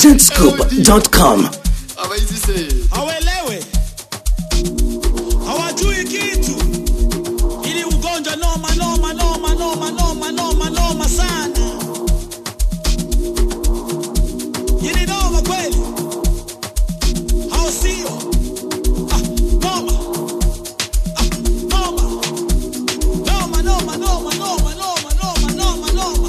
ancientscoop.com. Hawelewe, hawajui kitu, ili ugonjwa noma noma noma noma noma noma noma sana. Yini noma kweli, hao sio noma, noma noma noma noma noma noma noma noma noma.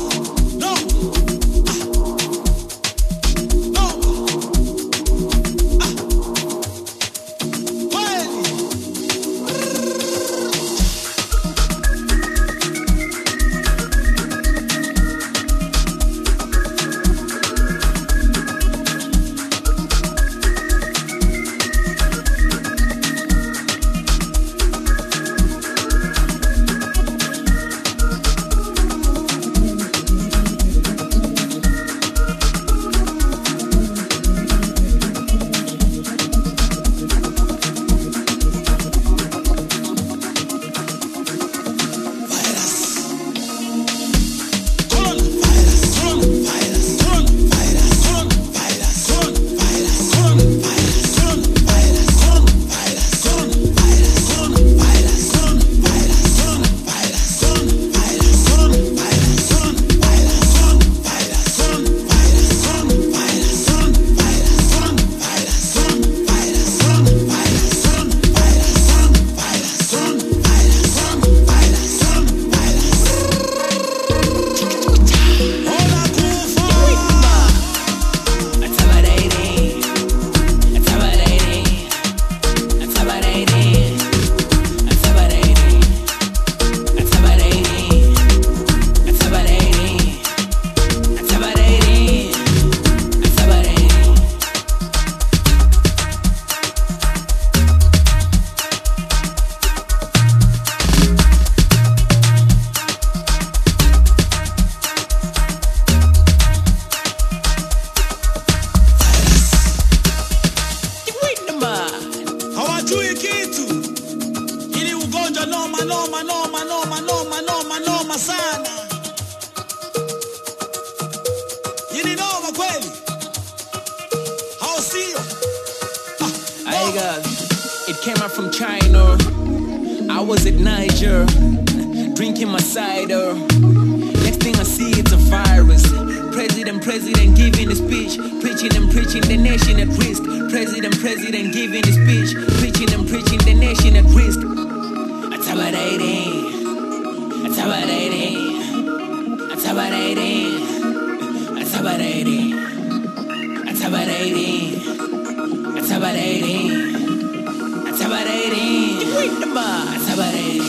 Hawajui kitu, ili ugonjwa noma noma noma noma noma noma noma sana. Yini noma kweli, hao sio. Hey guys, it came out from China. I was at Niger, drinking my cider. Next thing I see, it's a virus. President giving a speech, preaching and preaching the nation at risk. President giving a speech, preaching and preaching the nation at risk. Atabarating, atabarating, atabarating, atabarating, atabarating, atabarating, atabarating, atabarating.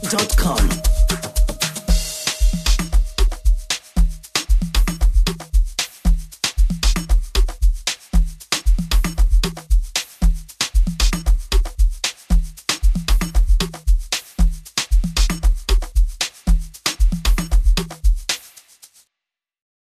Zedwap.com.